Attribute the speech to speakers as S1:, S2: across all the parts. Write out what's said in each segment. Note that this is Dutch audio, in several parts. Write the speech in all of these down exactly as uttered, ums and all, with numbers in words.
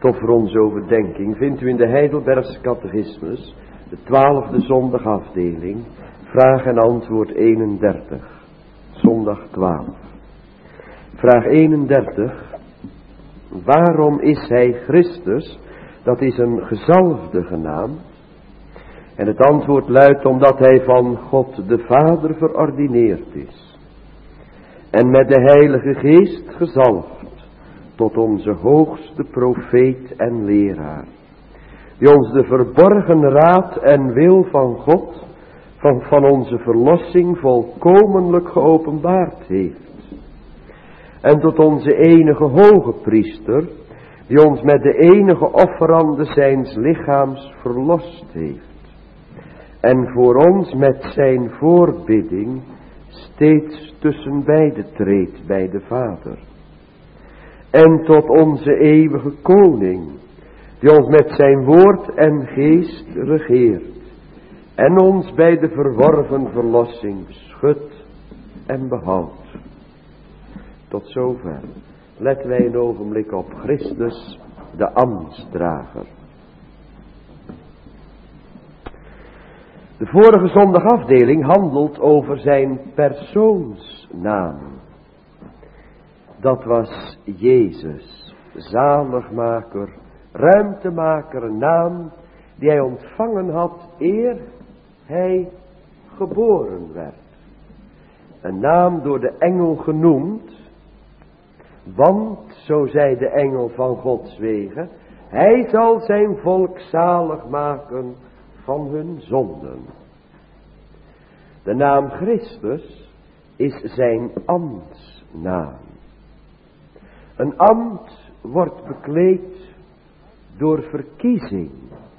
S1: Stof voor onze overdenking vindt u in de Heidelbergse Catechismus, de twaalfde zondagafdeling, vraag en antwoord eenendertig, zondag twaalf. Vraag eenendertig, waarom is hij Christus? Dat is een gezalfde genaamd. En het antwoord luidt omdat hij van God de Vader verordineerd is. En met de Heilige Geest gezalfd tot onze hoogste profeet en leraar. Die ons de verborgen raad en wil van God, van, van onze verlossing volkomenlijk geopenbaard heeft. En tot onze enige hoge priester, die ons met de enige offerande zijns lichaams verlost heeft. En voor ons met zijn voorbidding steeds tussen beide treedt bij de Vader. En tot onze eeuwige koning, die ons met zijn woord en geest regeert. En ons bij de verworven verlossing schudt en behoudt. Tot zover. Letten wij een ogenblik op Christus, de ambtsdrager. De vorige zondagafdeling handelt over zijn persoonsnaam. Dat was Jezus, zaligmaker, ruimtemaker, een naam die hij ontvangen had eer hij geboren werd. Een naam door de engel genoemd, want, zo zei de engel van Gods wegen, hij zal zijn volk zalig maken van hun zonden. De naam Christus is zijn ambtsnaam. Een ambt wordt bekleed door verkiezing.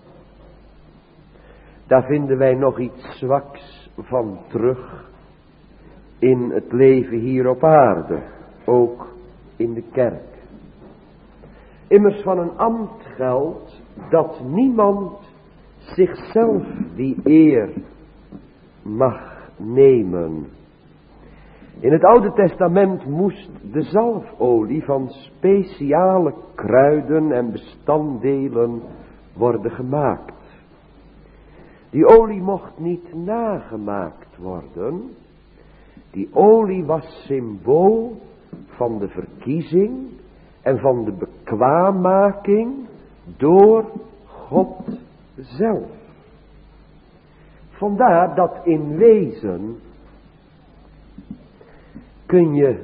S1: Daar vinden wij nog iets zwaks van terug in het leven hier op aarde, ook in de kerk. Immers van een ambt geldt dat niemand zichzelf die eer mag nemen. In het Oude Testament moest de zalfolie van speciale kruiden en bestanddelen worden gemaakt. Die olie mocht niet nagemaakt worden. Die olie was symbool van de verkiezing en van de bekwaammaking door God zelf. Vandaar dat in wezen kun je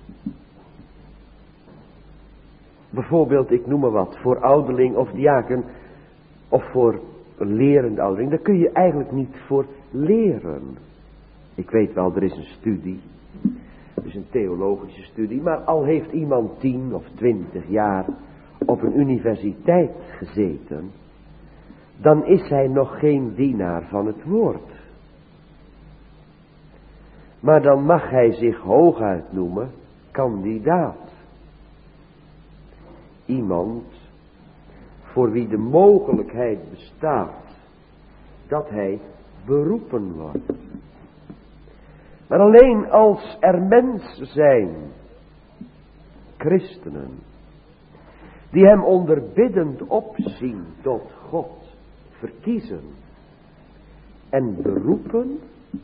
S1: bijvoorbeeld, ik noem maar wat, voor ouderling of diaken of voor een lerende ouderling, daar kun je eigenlijk niet voor leren. Ik weet wel, er is een studie, er is een theologische studie, maar al heeft iemand tien of twintig jaar op een universiteit gezeten, dan is hij nog geen dienaar van het woord. Maar dan mag hij zich hooguit noemen kandidaat. Iemand voor wie de mogelijkheid bestaat dat hij beroepen wordt. Maar alleen als er mensen zijn, christenen, die hem onderbiddend opzien tot God, verkiezen en beroepen,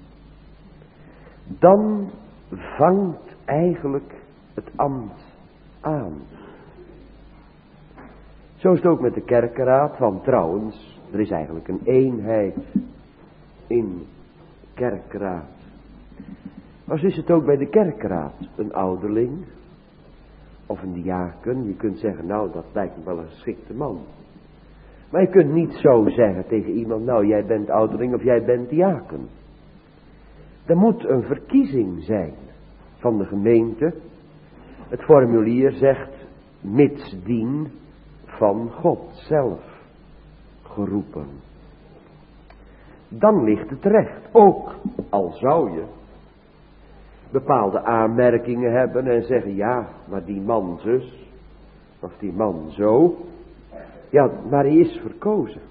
S1: dan vangt eigenlijk het ambt aan. Zo is het ook met de kerkenraad, want trouwens, er is eigenlijk een eenheid in kerkenraad. Maar zo is het ook bij de kerkenraad, een ouderling of een diaken. Je kunt zeggen, nou dat lijkt me wel een geschikte man. Maar je kunt niet zo zeggen tegen iemand, nou jij bent ouderling of jij bent diaken. Er moet een verkiezing zijn van de gemeente. Het formulier zegt, mitsdien van God zelf geroepen. Dan ligt het recht, ook al zou je bepaalde aanmerkingen hebben en zeggen, ja, maar die man zus, of die man zo, ja, maar hij is verkozen.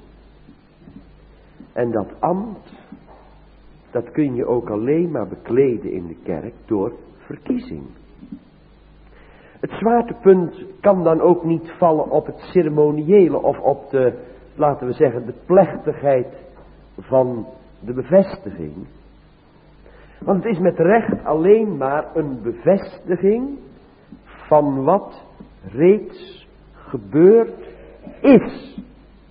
S1: En dat ambt, dat kun je ook alleen maar bekleden in de kerk door verkiezing. Het zwaartepunt kan dan ook niet vallen op het ceremoniële of op de, laten we zeggen, de plechtigheid van de bevestiging. Want het is met recht alleen maar een bevestiging van wat reeds gebeurd is.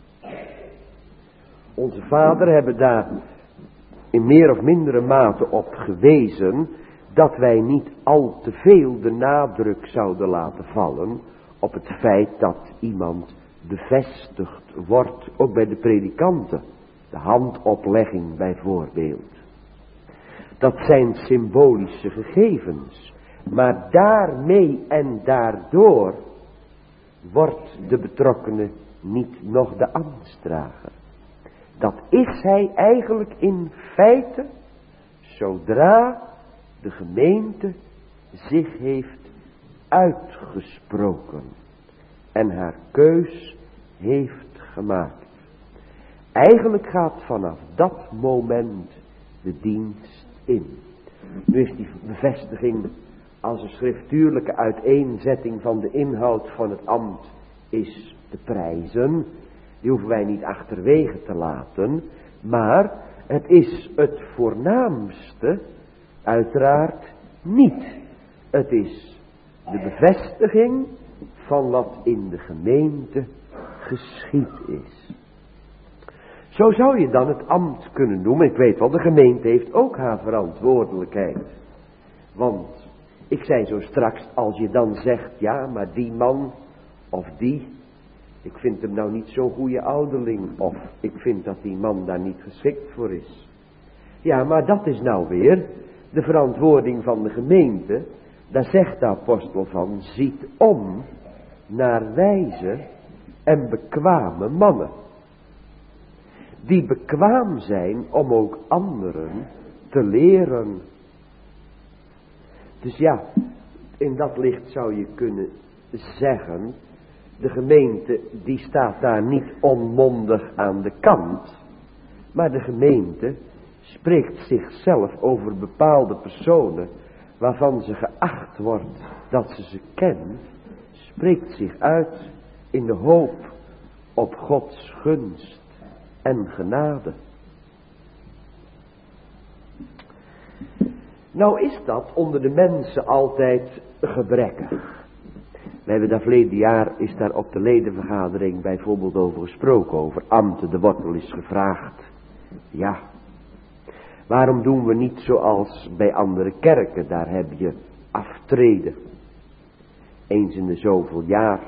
S1: Onze vaderen hebben daar in meer of mindere mate op gewezen dat wij niet al te veel de nadruk zouden laten vallen op het feit dat iemand bevestigd wordt, ook bij de predikanten. De handoplegging bijvoorbeeld. Dat zijn symbolische gegevens, maar daarmee en daardoor wordt de betrokkene niet nog de ambtsdrager. Dat is hij eigenlijk in feite, zodra de gemeente zich heeft uitgesproken en haar keus heeft gemaakt. Eigenlijk gaat vanaf dat moment de dienst in. Nu is die bevestiging als een schriftuurlijke uiteenzetting van de inhoud van het ambt is te prijzen. Die hoeven wij niet achterwege te laten. Maar het is het voornaamste uiteraard niet. Het is de bevestiging van wat in de gemeente geschied is. Zo zou je dan het ambt kunnen noemen. Ik weet wel, de gemeente heeft ook haar verantwoordelijkheid. Want, ik zei zo straks, als je dan zegt, ja, maar die man of die, ik vind hem nou niet zo'n goede ouderling, of ik vind dat die man daar niet geschikt voor is. Ja, maar dat is nou weer de verantwoording van de gemeente. Daar zegt de apostel van, ziet om naar wijze en bekwame mannen. Die bekwaam zijn om ook anderen te leren. Dus ja, in dat licht zou je kunnen zeggen, de gemeente die staat daar niet onmondig aan de kant, maar de gemeente spreekt zichzelf over bepaalde personen waarvan ze geacht wordt dat ze ze kent, spreekt zich uit in de hoop op Gods gunst en genade. Nou is dat onder de mensen altijd gebrekkig. We hebben daar verleden jaar, is daar op de ledenvergadering bijvoorbeeld over gesproken, over ambten, de wortel is gevraagd. Ja, waarom doen we niet zoals bij andere kerken, daar heb je aftreden. Eens in de zoveel jaar.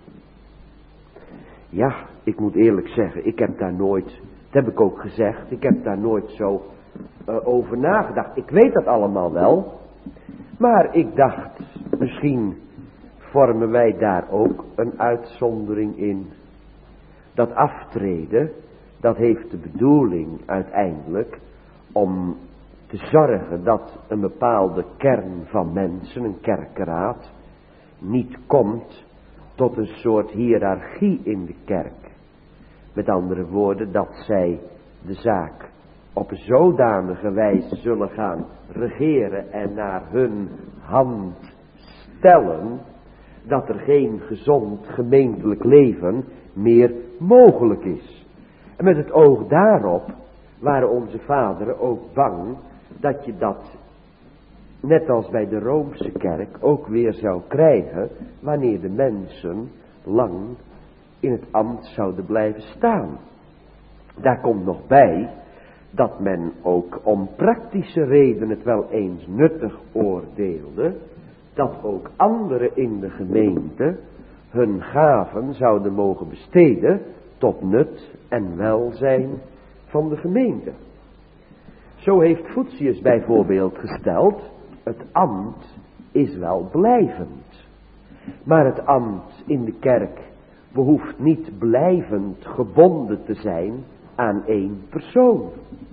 S1: Ja, ik moet eerlijk zeggen, ik heb daar nooit, dat heb ik ook gezegd, ik heb daar nooit zo uh, over nagedacht. Ik weet dat allemaal wel, maar ik dacht, misschien vormen wij daar ook een uitzondering in. Dat aftreden, dat heeft de bedoeling uiteindelijk om te zorgen dat een bepaalde kern van mensen, een kerkenraad, niet komt tot een soort hiërarchie in de kerk. Met andere woorden, dat zij de zaak op een zodanige wijze zullen gaan regeren en naar hun hand stellen, dat er geen gezond gemeentelijk leven meer mogelijk is. En met het oog daarop waren onze vaderen ook bang dat je dat, net als bij de Roomse kerk, ook weer zou krijgen wanneer de mensen lang in het ambt zouden blijven staan. Daar komt nog bij dat men ook om praktische redenen het wel eens nuttig oordeelde dat ook anderen in de gemeente hun gaven zouden mogen besteden tot nut en welzijn van de gemeente. Zo heeft Voetius bijvoorbeeld gesteld, het ambt is wel blijvend, maar het ambt in de kerk behoeft niet blijvend gebonden te zijn aan één persoon.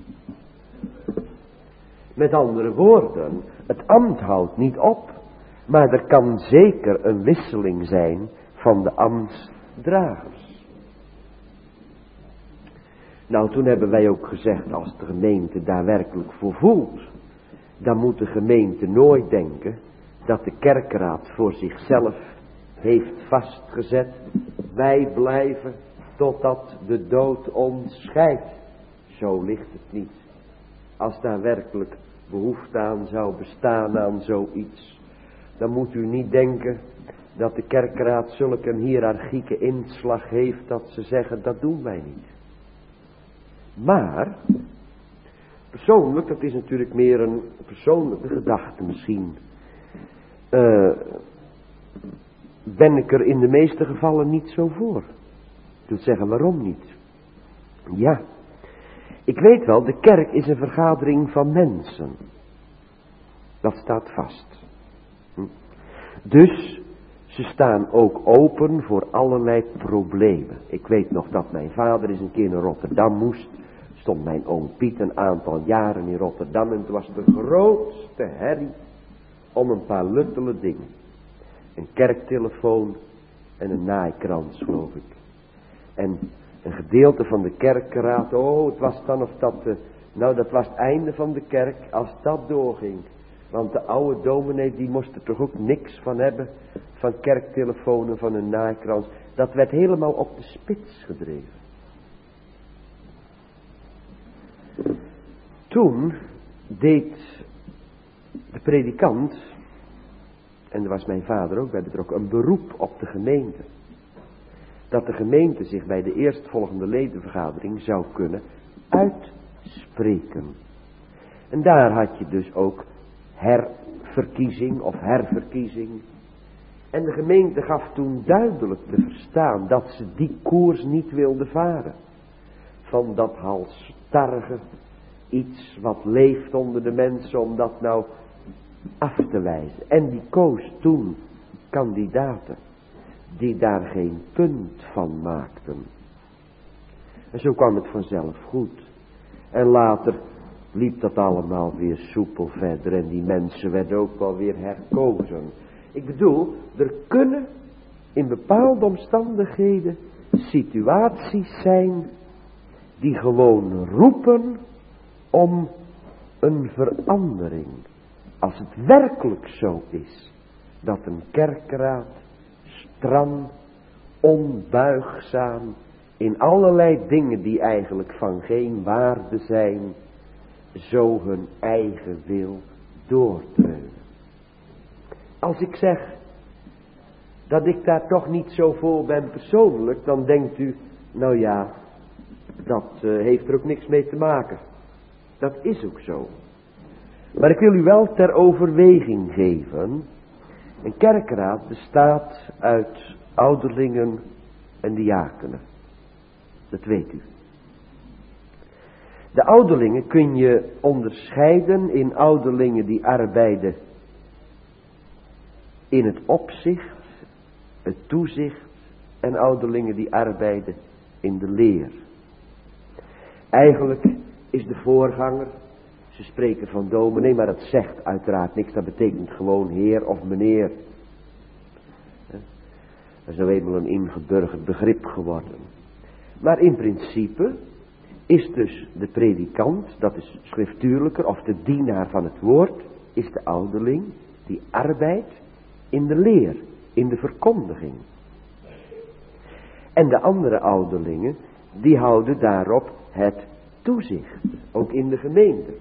S1: Met andere woorden, het ambt houdt niet op, maar er kan zeker een wisseling zijn van de ambtsdragers. Nou, toen hebben wij ook gezegd, als de gemeente daar werkelijk voor voelt, dan moet de gemeente nooit denken dat de kerkraad voor zichzelf heeft vastgezet. Wij blijven totdat de dood ons scheidt. Zo ligt het niet. Als daar werkelijk behoefte aan zou bestaan aan zoiets, dan moet u niet denken dat de kerkraad zulk een hiërarchieke inslag heeft dat ze zeggen dat doen wij niet. Maar persoonlijk, dat is natuurlijk meer een persoonlijke gedachte misschien, uh, ben ik er in de meeste gevallen niet zo voor. Ik wil zeggen waarom niet. Ja, ik weet wel, de kerk is een vergadering van mensen. Dat staat vast. Hm. Dus ze staan ook open voor allerlei problemen. Ik weet nog dat mijn vader eens een keer naar Rotterdam moest. Stond mijn oom Piet een aantal jaren in Rotterdam. En het was de grootste herrie om een paar luttele dingen. Een kerktelefoon en een naaikrans, geloof ik. En een gedeelte van de kerkraad, oh, het was dan of dat, uh, nou dat was het einde van de kerk als dat doorging. Want de oude dominee, die moest er toch ook niks van hebben, van kerktelefonen, van een naaikrans. Dat werd helemaal op de spits gedreven. Toen deed de predikant, en daar was mijn vader ook bij betrokken, een beroep op de gemeente. Dat de gemeente zich bij de eerstvolgende ledenvergadering zou kunnen uitspreken. En daar had je dus ook herverkiezing of herverkiezing. En de gemeente gaf toen duidelijk te verstaan dat ze die koers niet wilde varen. Van dat halsstarrige, iets wat leeft onder de mensen, om dat nou af te wijzen. En die koos toen kandidaten die daar geen punt van maakten. En zo kwam het vanzelf goed. En later liep dat allemaal weer soepel verder en die mensen werden ook wel weer herkozen. Ik bedoel, er kunnen in bepaalde omstandigheden situaties zijn die gewoon roepen om een verandering. Als het werkelijk zo is dat een kerkraad stram, onbuigzaam, in allerlei dingen die eigenlijk van geen waarde zijn, zo hun eigen wil doortreunen. Als ik zeg dat ik daar toch niet zo voor ben persoonlijk, dan denkt u, nou ja, dat uh, heeft er ook niks mee te maken. Dat is ook zo. Maar ik wil u wel ter overweging geven. Een kerkraad bestaat uit ouderlingen en diakenen. Dat weet u. De ouderlingen kun je onderscheiden in ouderlingen die arbeiden in het opzicht, het toezicht, en ouderlingen die arbeiden in de leer. Eigenlijk is de voorganger, ze spreken van dominee, maar dat zegt uiteraard niks, dat betekent gewoon heer of meneer. Dat is nou eenmaal een ingeburgerd begrip geworden. Maar in principe is dus de predikant, dat is schriftuurlijker, of de dienaar van het woord, is de ouderling die arbeidt in de leer, in de verkondiging. En de andere ouderlingen, die houden daarop het toezicht, ook in de gemeente.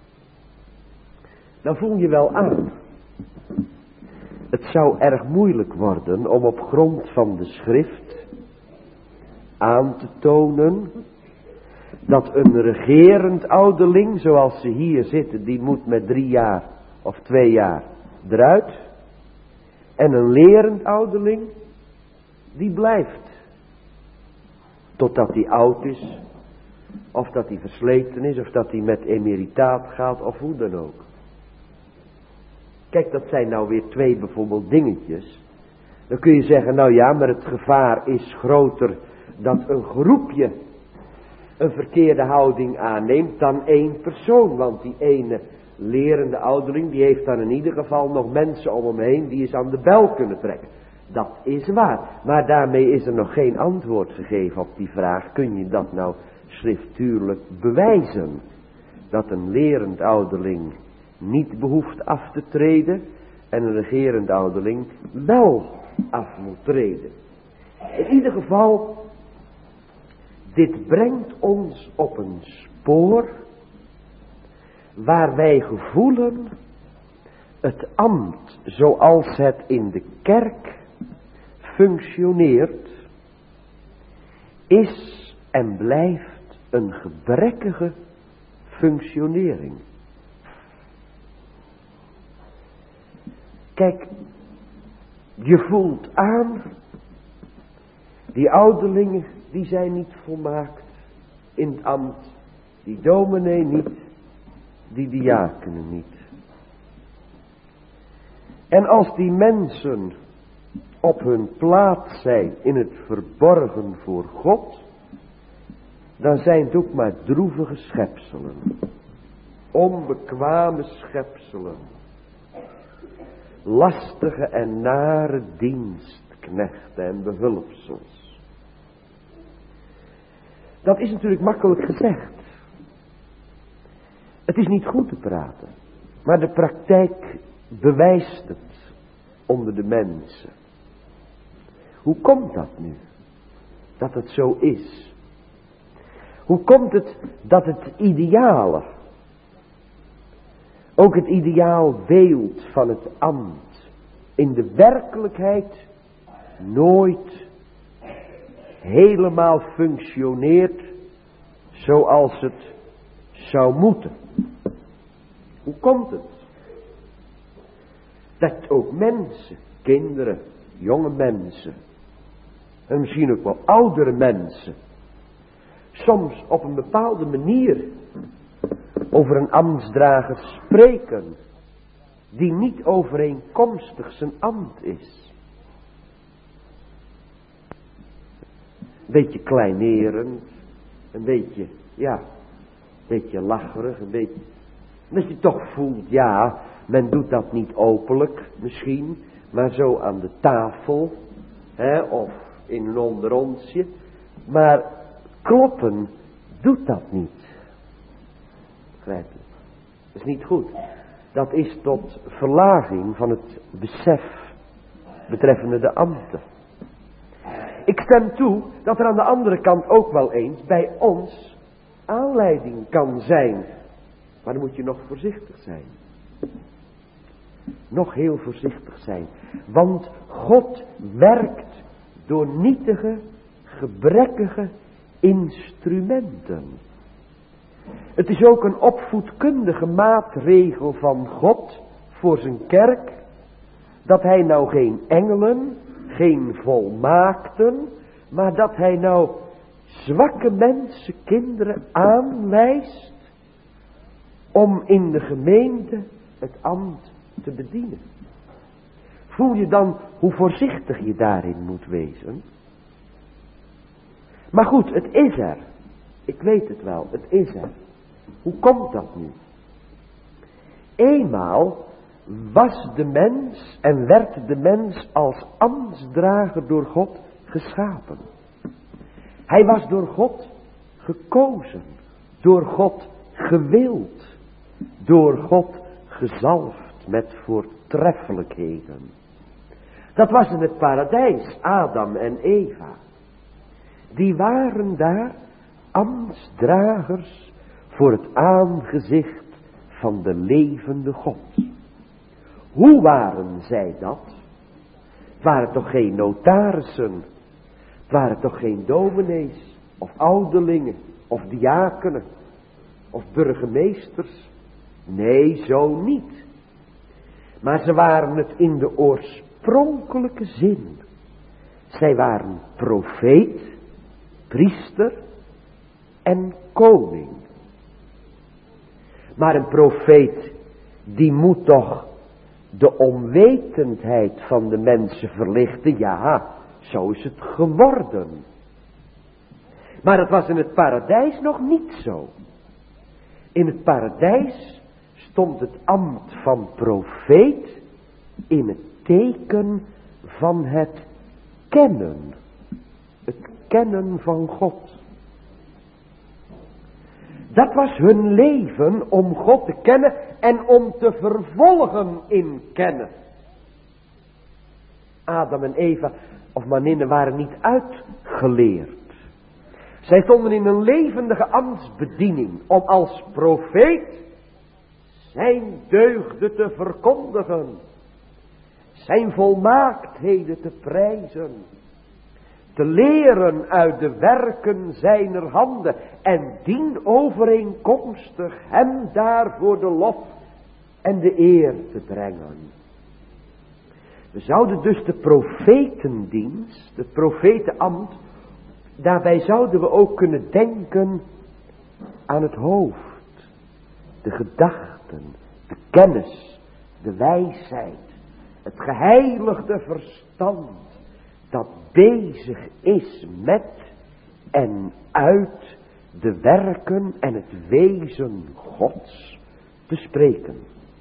S1: Dan voel je wel aan. Het zou erg moeilijk worden om op grond van de schrift aan te tonen dat een regerend ouderling, zoals ze hier zitten, die moet met drie jaar of twee jaar eruit. En een lerend ouderling, die blijft. Totdat hij oud is, of dat hij versleten is, of dat hij met emeritaat gaat, of hoe dan ook. Kijk, dat zijn nou weer twee bijvoorbeeld dingetjes. Dan kun je zeggen, nou ja, maar het gevaar is groter dat een groepje een verkeerde houding aanneemt dan één persoon. Want die ene lerende ouderling, die heeft dan in ieder geval nog mensen om hem heen die eens aan de bel kunnen trekken. Dat is waar. Maar daarmee is er nog geen antwoord gegeven op die vraag. Kun je dat nou schriftuurlijk bewijzen? Dat een lerend ouderling niet behoeft af te treden en een regerend ouderling wel af moet treden. In ieder geval, dit brengt ons op een spoor waar wij gevoelen het ambt zoals het in de kerk functioneert, is en blijft een gebrekkige functionering. Kijk, je voelt aan, die ouderlingen, die zijn niet volmaakt in het ambt, die dominee niet, die diakenen niet. En als die mensen op hun plaats zijn in het verborgen voor God, dan zijn het ook maar droevige schepselen, onbekwame schepselen, lastige en nare dienstknechten en behulpsels. Dat is natuurlijk makkelijk gezegd. Het is niet goed te praten, maar de praktijk bewijst het onder de mensen. Hoe komt dat nu? Dat het zo is? Hoe komt het dat het ideale, ook het ideaalbeeld van het ambt, in de werkelijkheid nooit helemaal functioneert zoals het zou moeten? Hoe komt het? Dat ook mensen, kinderen, jonge mensen, en misschien ook wel oudere mensen, soms op een bepaalde manier over een ambtsdrager spreken, die niet overeenkomstig zijn ambt is. Een beetje kleinerend, een beetje, ja, een beetje lacherig, een beetje, dat je toch voelt, ja, men doet dat niet openlijk misschien, maar zo aan de tafel, hè, of in een onderonsje, maar kloppen doet dat niet. Begrijp je? Dat is niet goed. Dat is tot verlaging van het besef betreffende de ambten. Ik stem toe dat er aan de andere kant ook wel eens bij ons aanleiding kan zijn. Maar dan moet je nog voorzichtig zijn. Nog heel voorzichtig zijn. Want God werkt door nietige, gebrekkige instrumenten. Het is ook een opvoedkundige maatregel van God voor zijn kerk, dat hij nou geen engelen, geen volmaakten, maar dat hij nou zwakke mensen, kinderen aanwijst om in de gemeente het ambt te bedienen. Voel je dan hoe voorzichtig je daarin moet wezen? Maar goed, het is er. Ik weet het wel, het is er. Hoe komt dat nu? Eenmaal was de mens en werd de mens als ambtsdrager door God geschapen. Hij was door God gekozen, door God gewild, door God gezalfd met voortreffelijkheden. Dat was in het paradijs, Adam en Eva. Die waren daar ambtsdragers voor het aangezicht van de levende God. Hoe waren zij dat? Het waren toch geen notarissen, het waren toch geen dominees of ouderlingen of diakenen of burgemeesters? Nee, zo niet. Maar ze waren het in de oorspronkelijke zin. Zij waren profeet, priester en koning. Maar een profeet, die moet toch de onwetendheid van de mensen verlichten? Ja, zo is het geworden. Maar het was in het paradijs nog niet zo. In het paradijs stond het ambt van profeet in het teken van het kennen. Het kennen van God. Dat was hun leven om God te kennen en om te vervolgen in kennen. Adam en Eva of Maninnen waren niet uitgeleerd. Zij stonden in een levendige ambtsbediening om als profeet zijn deugden te verkondigen. Zijn volmaaktheden te prijzen. Te leren uit de werken zijner handen. En dien overeenkomstig hem daarvoor de lof en de eer te brengen. We zouden dus de profetendienst, het profetenambt, daarbij zouden we ook kunnen denken aan het hoofd. De gedachten, de kennis, de wijsheid, het geheiligde verstand dat bezig is met en uit de werken en het wezen Gods te spreken.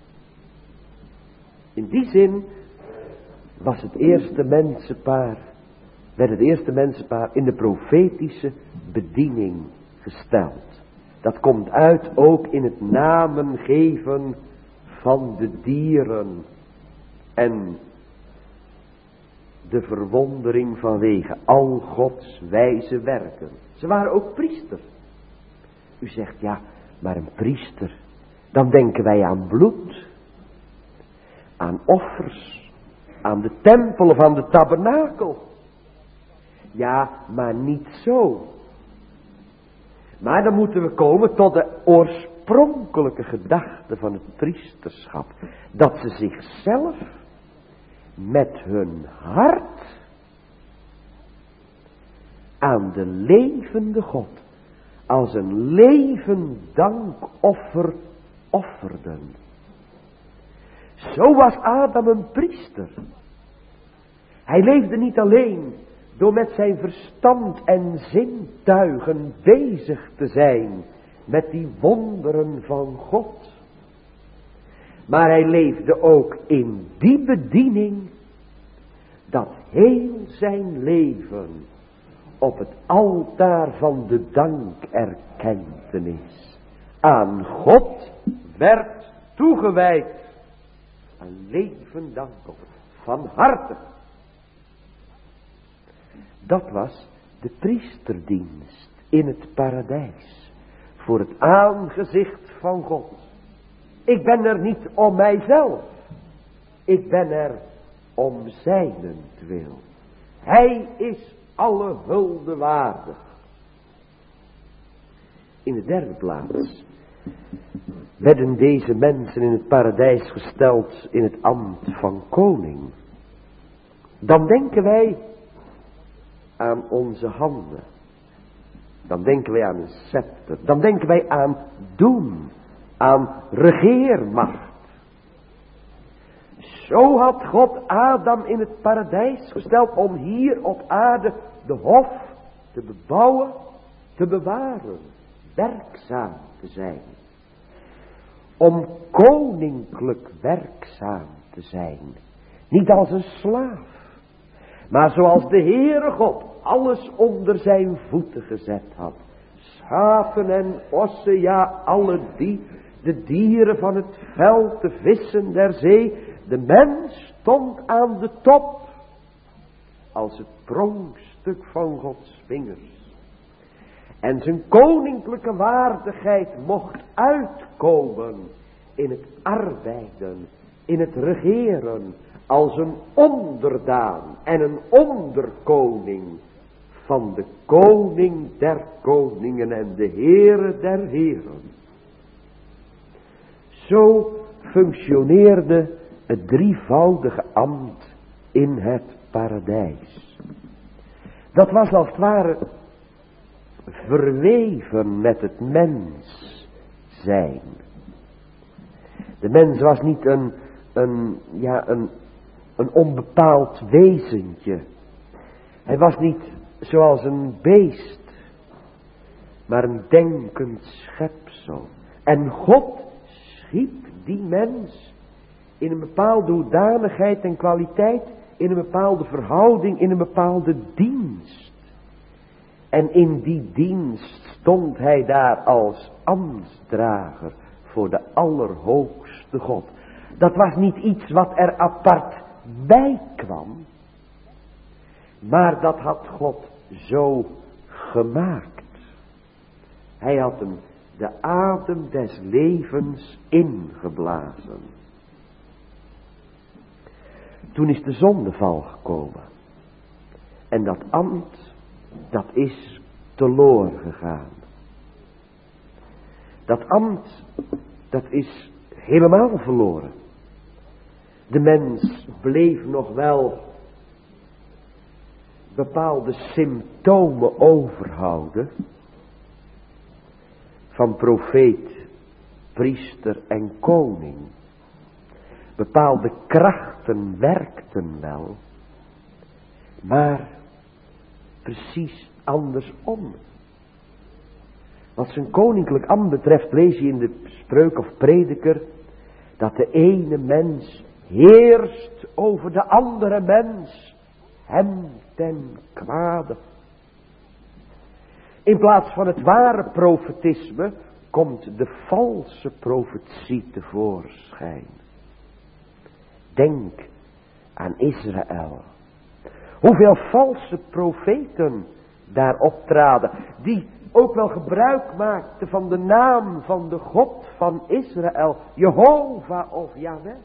S1: In die zin was het eerste mensenpaar, werd het eerste mensenpaar in de profetische bediening gesteld. Dat komt uit ook in het namen geven van de dieren en de verwondering vanwege al Gods wijze werken. Ze waren ook priester. U zegt ja, maar een priester, dan denken wij aan bloed, aan offers, aan de tempel of aan de tabernakel. Ja, maar niet zo. Maar dan moeten we komen tot de oorspronkelijke gedachte van het priesterschap. Dat ze zichzelf met hun hart aan de levende God als een levend dankoffer offerden. Zo was Adam een priester. Hij leefde niet alleen door met zijn verstand en zintuigen bezig te zijn met die wonderen van God. Maar hij leefde ook in die bediening dat heel zijn leven op het altaar van de dankerkentenis aan God werd toegewijd. Een levend dankoffer van harte. Dat was de priesterdienst in het paradijs. Voor het aangezicht van God. Ik ben er niet om mijzelf. Ik ben er om zijnentwil. Hij is alle hulde waardig. In de derde plaats werden deze mensen in het paradijs gesteld in het ambt van koning. Dan denken wij aan onze handen. Dan denken wij aan een scepter. Dan denken wij aan doen. Aan regeermacht. Zo had God Adam in het paradijs gesteld om hier op aarde de hof te bebouwen, te bewaren, werkzaam te zijn. Om koninklijk werkzaam te zijn. Niet als een slaaf, maar zoals de Heere God alles onder zijn voeten gezet had. Schapen en ossen, ja alle die, de dieren van het veld, de vissen der zee. De mens stond aan de top, als het pronkstuk van Gods vingers. En zijn koninklijke waardigheid mocht uitkomen in het arbeiden, in het regeren, als een onderdaan en een onderkoning van de koning der koningen en de Heere der heren. Zo functioneerde het drievoudige ambt in het paradijs. Dat was als het ware verweven met het mens zijn. De mens was niet een, een, ja, een, een onbepaald wezentje. Hij was niet zoals een beest, maar een denkend schepsel. En God schiep die mens in een bepaalde hoedanigheid en kwaliteit, in een bepaalde verhouding, in een bepaalde dienst. En in die dienst stond hij daar als ambtsdrager voor de Allerhoogste God. Dat was niet iets wat er apart bij kwam, Maar dat had God zo gemaakt. Hij had hem de adem des levens ingeblazen. Toen is de zondeval gekomen. En dat ambt, dat is teloor gegaan. Dat ambt, dat is helemaal verloren. De mens bleef nog wel bepaalde symptomen overhouden. Van profeet, priester en koning. Bepaalde krachten werkten wel. Maar precies andersom. Wat zijn koninklijk ambt betreft lees je in de spreuk of prediker dat de ene mens heerst over de andere mens, hem ten kwade. In plaats van het ware profetisme komt de valse profetie tevoorschijn. Denk aan Israël. Hoeveel valse profeten daar optraden, die ook wel gebruik maakten van de naam van de God van Israël, Jehovah of Yahweh.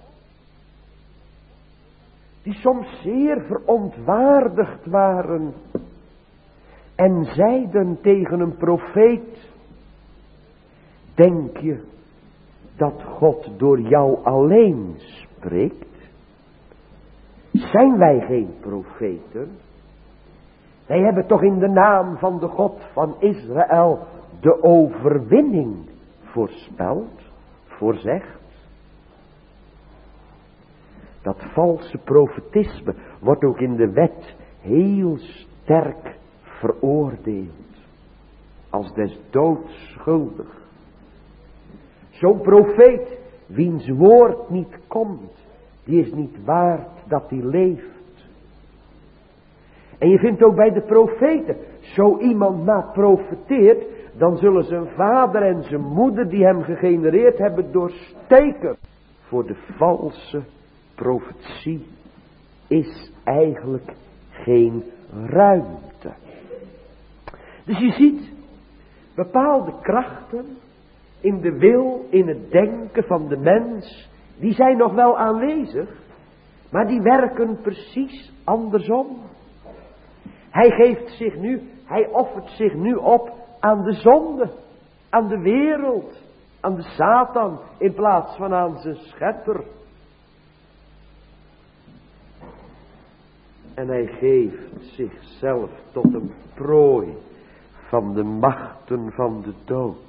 S1: Die soms zeer verontwaardigd waren en zeiden tegen een profeet: denk je dat God door jou alleen spreekt? Zijn wij geen profeten? Wij hebben toch in de naam van de God van Israël de overwinning voorspeld, voorzegd. Dat valse profetisme wordt ook in de wet heel sterk veroordeeld. Als des doods schuldig. Zo'n profeet, wiens woord niet komt, die is niet waard dat hij leeft. En je vindt ook bij de profeten, zo iemand maar profeteert, dan zullen zijn vader en zijn moeder die hem gegenereerd hebben doorsteken. Voor de valse profetie is eigenlijk geen ruimte. Dus je ziet, bepaalde krachten in de wil, in het denken van de mens, die zijn nog wel aanwezig, maar die werken precies andersom. Hij geeft zich nu, hij offert zich nu op aan de zonde, aan de wereld, aan de Satan, in plaats van aan zijn schepper. En hij geeft zichzelf tot een prooi van de machten van de dood.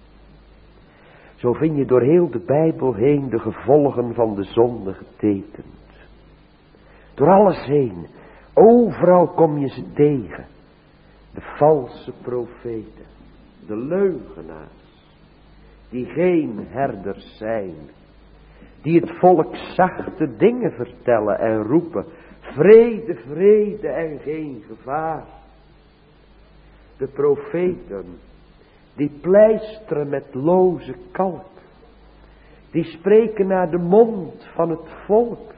S1: Zo vind je door heel de Bijbel heen de gevolgen van de zonde getekend. Door alles heen, overal kom je ze tegen. De valse profeten, de leugenaars, die geen herders zijn, die het volk zachte dingen vertellen en roepen, vrede, vrede en geen gevaar. De profeten, die pleisteren met loze kalk, die spreken naar de mond van het volk,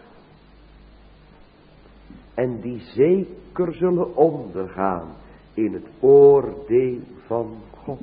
S1: en die zeker zullen ondergaan in het oordeel van God.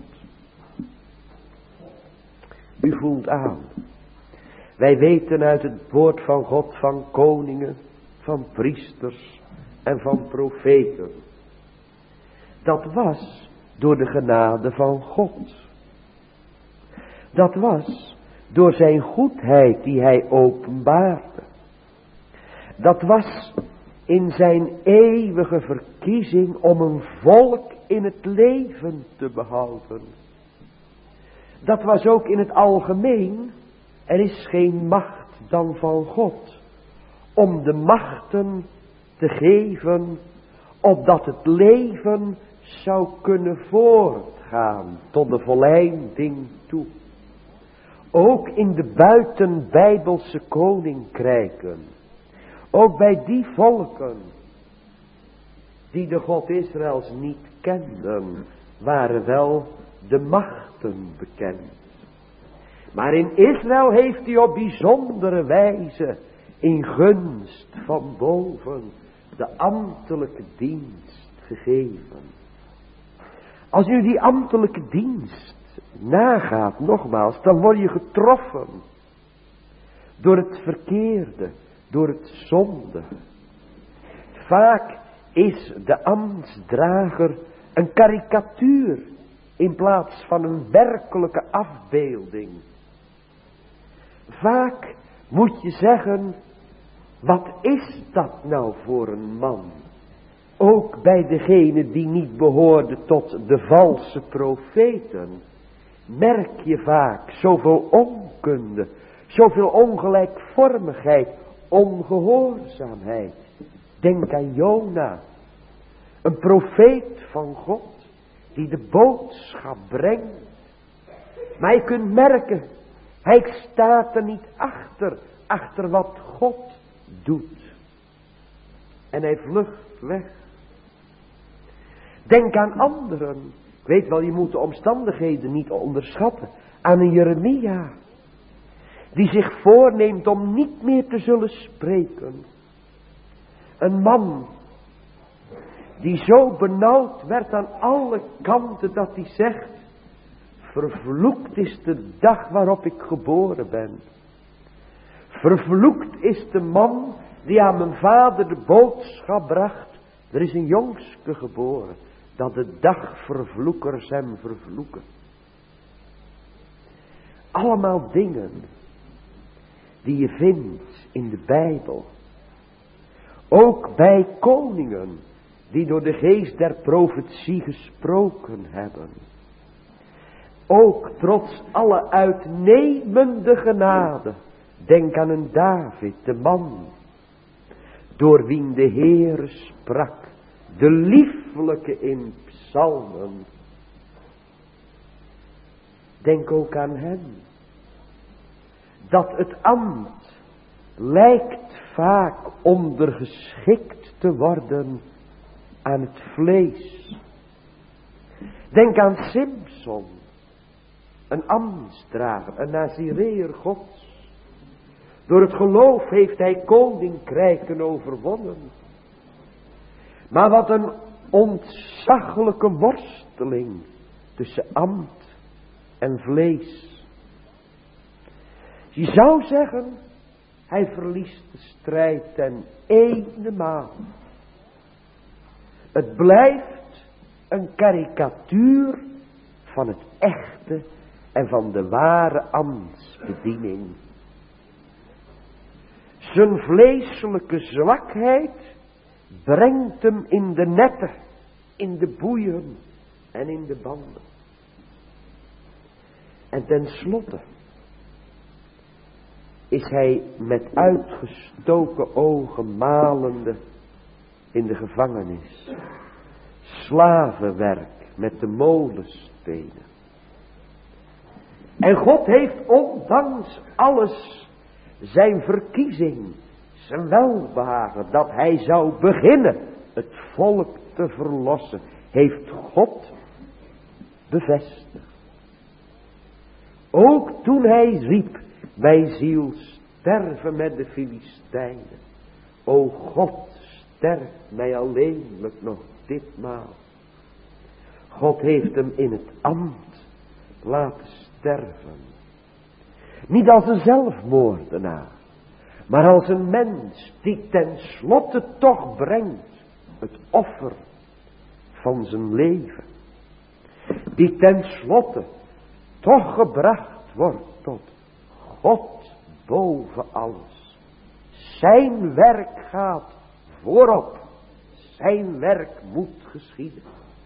S1: U voelt aan, wij weten uit het woord van God van koningen, van priesters en van profeten. Dat was door de genade van God. Dat was door zijn goedheid die hij openbaarde. Dat was in zijn eeuwige verkiezing om een volk in het leven te behouden. Dat was ook in het algemeen, er is geen macht dan van God, om de machten te geven, opdat het leven zou kunnen voortgaan tot de volleinding toe. Ook in de buitenbijbelse koninkrijken, ook bij die volken die de God Israëls niet kenden, waren wel de machten bekend. Maar in Israël heeft hij op bijzondere wijze in gunst van boven de ambtelijke dienst gegeven. Als u die ambtelijke dienst nagaat, nogmaals, dan word je getroffen door het verkeerde, door het zonde. Vaak is de ambtsdrager een karikatuur in plaats van een werkelijke afbeelding. Vaak moet je zeggen, wat is dat nou voor een man? Ook bij degene die niet behoorden tot de valse profeten, merk je vaak zoveel onkunde, zoveel ongelijkvormigheid, ongehoorzaamheid. Denk aan Jona, een profeet van God, die de boodschap brengt. Maar je kunt merken, hij staat er niet achter, achter wat God doet. En hij vlucht weg. Denk aan anderen. Ik weet wel, je moet de omstandigheden niet onderschatten. Aan een Jeremia, die zich voorneemt om niet meer te zullen spreken. Een man die zo benauwd werd aan alle kanten dat hij zegt, vervloekt is de dag waarop ik geboren ben. Vervloekt is de man die aan mijn vader de boodschap bracht, er is een jongske geboren, dat de dagvervloekers hem vervloeken. Allemaal dingen die je vindt in de Bijbel. Ook bij koningen die door de geest der profetie gesproken hebben. Ook trots alle uitnemende genade. Denk aan een David, de man, door wien de Heere sprak, de lieflijke in psalmen. Denk ook aan hem, dat het ambt lijkt vaak ondergeschikt te worden aan het vlees. Denk aan Simson, een ambtsdrager, een Nazireër Gods. Door het geloof heeft hij koninkrijken overwonnen. Maar wat een ontzaglijke worsteling tussen ambt en vlees. Je zou zeggen, hij verliest de strijd ten eenmaal. Het blijft een karikatuur van het echte en van de ware ambtsbediening. Zijn vleeselijke zwakheid brengt hem in de netten, in de boeien en in de banden. En tenslotte is hij met uitgestoken ogen malende in de gevangenis. Slavenwerk met de molenstenen. En God heeft ondanks alles zijn verkiezing, zijn welbehagen, dat hij zou beginnen het volk te verlossen, heeft God bevestigd. Ook toen hij riep, mijn ziel sterven met de Filistijnen. O God, sterf mij alleenlijk nog ditmaal. God heeft hem in het ambt laten sterven. Niet als een zelfmoordenaar, maar als een mens die tenslotte toch brengt het offer van zijn leven. Die tenslotte toch gebracht wordt tot God boven alles. Zijn werk gaat voorop. Zijn werk moet geschieden.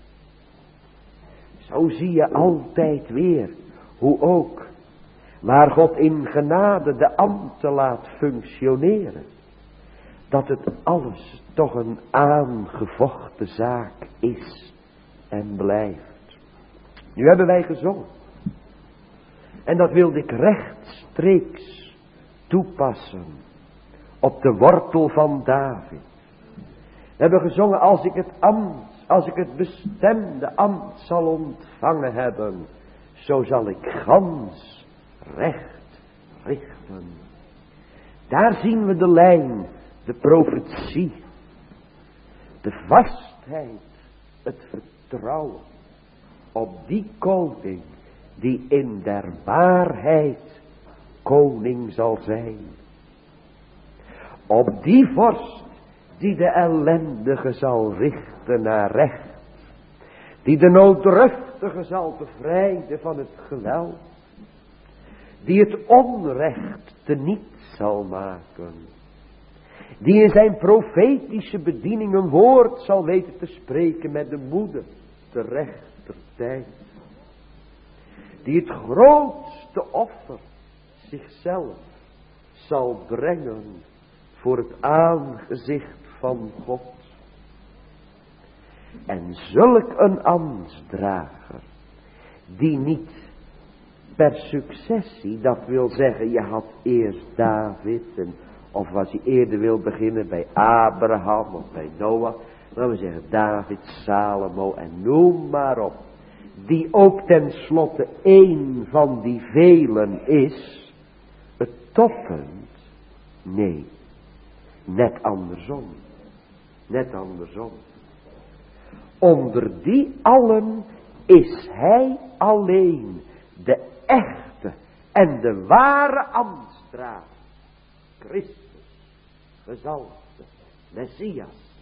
S1: Zo zie je altijd weer hoe ook waar God in genade de ambten laat functioneren, dat het alles toch een aangevochten zaak is en blijft. Nu hebben wij gezongen. En dat wilde ik rechtstreeks toepassen op de wortel van David. We hebben gezongen, als ik het ambt, als ik het bestemde ambt zal ontvangen hebben, zo zal ik gans recht richten. Daar zien we de lijn, de profetie. de vastheid, het vertrouwen op die koning die in der waarheid koning zal zijn. Op die vorst die de ellendige zal richten naar recht. Die de nooddruftige zal bevrijden van het geweld. Die het onrecht teniet zal maken. Die in zijn profetische bediening een woord zal weten te spreken met de moeder te rechter tijd. Die het grootste offer zichzelf zal brengen voor het aangezicht van God. En zulk een ambtsdrager, die niet per successie, dat wil zeggen, je had eerst David, en, of als je eerder wil beginnen bij Abraham of bij Noach, dan we zeggen David, Salomo en noem maar op. Die ook tenslotte één van die velen is, het toppunt, nee, net andersom, net andersom. Onder die allen is hij alleen de echte en de ware ambtsdrager. Christus, gezalfde, Messias.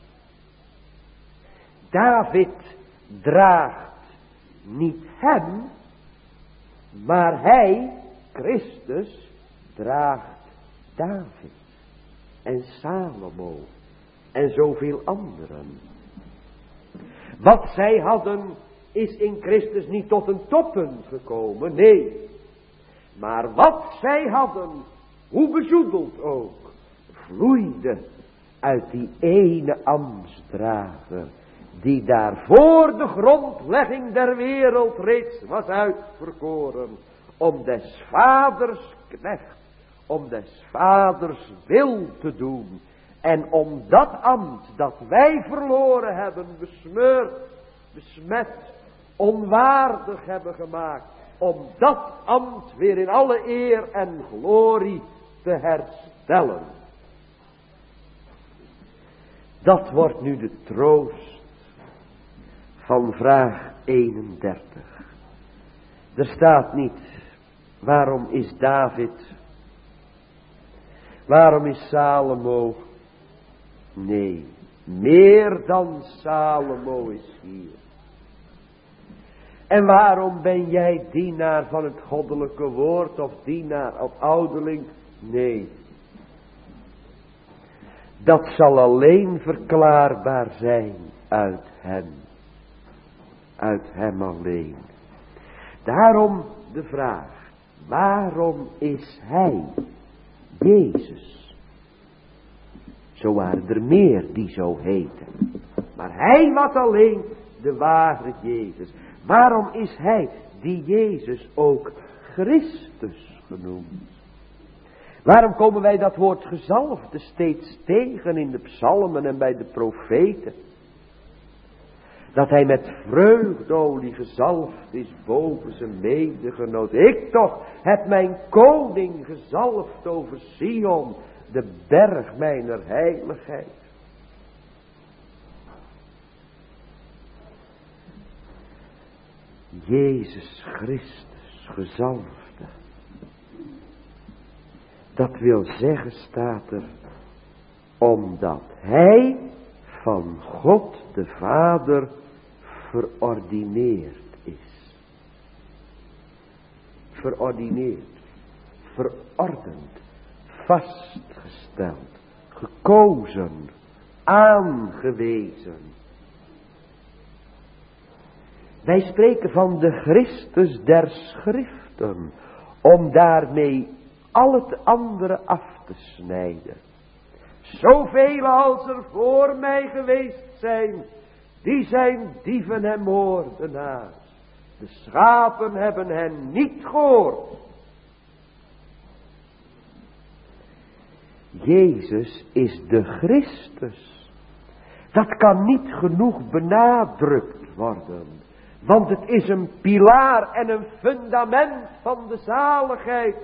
S1: David draagt niet hem, maar hij, Christus, draagt David en Salomo en zoveel anderen. Wat zij hadden is in Christus niet tot een toppunt gekomen, nee. Maar wat zij hadden, hoe bezoedeld ook, vloeide uit die ene ambtsdrager, die daar voor de grondlegging der wereld reeds was uitverkoren, om des vaders knecht, om des vaders wil te doen. En om dat ambt dat wij verloren hebben, besmeurd, besmet, onwaardig hebben gemaakt, om dat ambt weer in alle eer en glorie te herstellen. Dat wordt nu de troost van vraag eenendertig. Er staat niet, waarom is David, waarom is Salomo? Nee, meer dan Salomo is hier. En waarom ben jij dienaar van het goddelijke woord of dienaar of ouderling? Nee. Dat zal alleen verklaarbaar zijn uit hem. Uit hem alleen. Daarom de vraag, waarom is hij, Jezus? Zo waren er meer die zo heten. Maar hij was alleen de ware Jezus. Waarom is hij, die Jezus, ook Christus genoemd? Waarom komen wij dat woord gezalfde steeds tegen in de psalmen en bij de profeten? Dat hij met vreugdeolie gezalfd is boven zijn medegenoten. Ik toch heb mijn koning gezalfd over Sion, de berg mijner heiligheid. Jezus Christus gezalfde. Dat wil zeggen, staat er, omdat hij van God de Vader verordineerd is. Verordineerd, verordend, vastgesteld, gekozen, aangewezen. Wij spreken van de Christus der Schriften, om daarmee al het andere af te snijden. Zoveel als er voor mij geweest zijn, die zijn dieven en moordenaars. De schapen hebben hen niet gehoord. Jezus is de Christus. Dat kan niet genoeg benadrukt worden. Want het is een pilaar en een fundament van de zaligheid.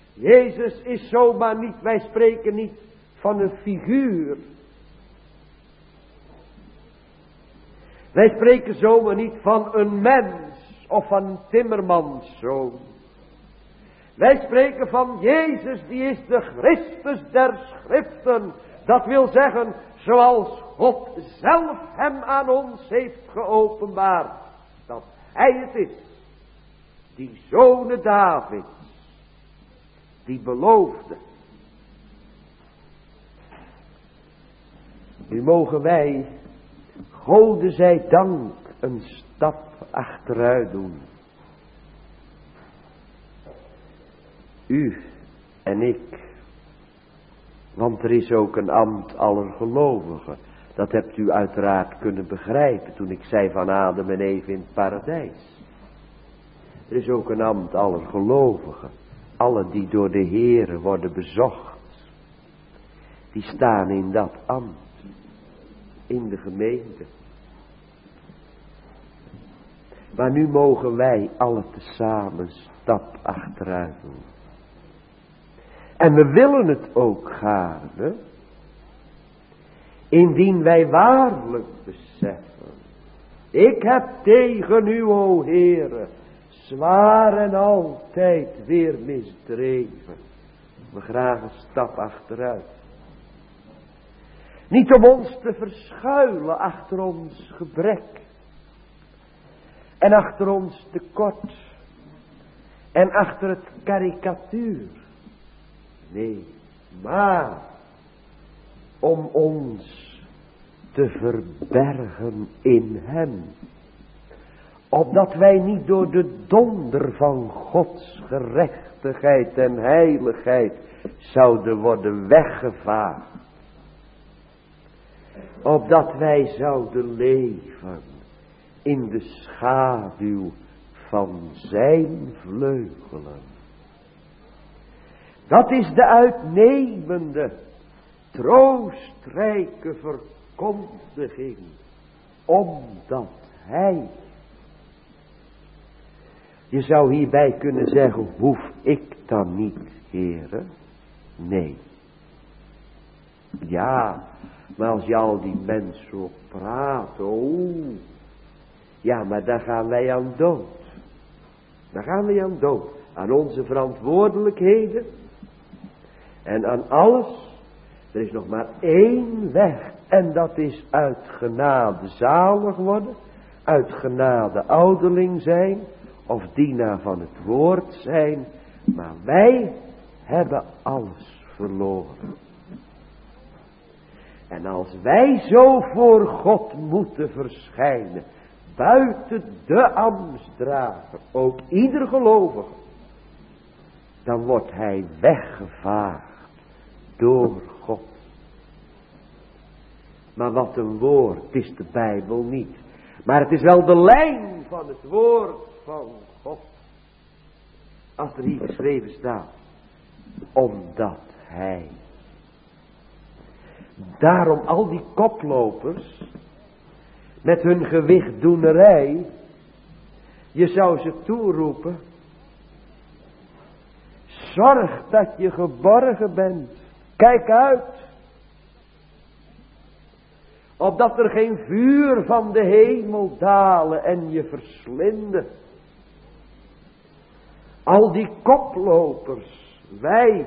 S1: Jezus is zomaar niet, wij spreken niet van een figuur. Wij spreken zomaar niet van een mens of van een timmermanszoon. Wij spreken van Jezus, die is de Christus der Schriften. Dat wil zeggen, zoals God zelf hem aan ons heeft geopenbaard. Dat hij het is, die zonen Davids, die beloofde. Nu mogen wij, Gode zij dank, een stap achteruit doen. U en ik. Want er is ook een ambt aller gelovigen. Dat hebt u uiteraard kunnen begrijpen toen ik zei van Adam en Eve in het paradijs. Er is ook een ambt aller gelovigen. Alle die door de Heere worden bezocht. Die staan in dat ambt. In de gemeente. Maar nu mogen wij alle tezamen stap achteruit doen. En we willen het ook gaarne. Indien wij waarlijk beseffen. Ik heb tegen u, o Heere, zwaar en altijd weer misdreven. We graag een stap achteruit. Niet om ons te verschuilen achter ons gebrek. En achter ons tekort. En achter het karikatuur. Nee, maar om ons te verbergen in hem. Opdat wij niet door de donder van Gods gerechtigheid en heiligheid zouden worden weggevaagd. Opdat wij zouden leven in de schaduw van zijn vleugelen. Dat is de uitnemende, troostrijke verkondiging. Omdat hij. Je zou hierbij kunnen zeggen, hoef ik dan niet, Heere? Nee. Ja, maar als je al die mensen op praten, oeh. Ja, maar daar gaan wij aan dood. Daar gaan wij aan dood. Aan onze verantwoordelijkheden. En aan alles. Er is nog maar één weg. En dat is uit genade zalig worden. Uit genade ouderling zijn. Of dienaar van het woord zijn. Maar wij hebben alles verloren. En als wij zo voor God moeten verschijnen. Buiten de ambtsdrager. Ook ieder gelovige. Dan wordt hij weggevaagd. Door God. Maar wat een woord. Het is de Bijbel niet. Maar het is wel de lijn van het woord van God. Als er hier geschreven staat. Omdat hij. Daarom al die koplopers. Met hun gewichtdoenerij. Je zou ze toeroepen. Zorg dat je geborgen bent. Kijk uit. Opdat er geen vuur van de hemel dalen en je verslinden. Al die koplopers. Wij.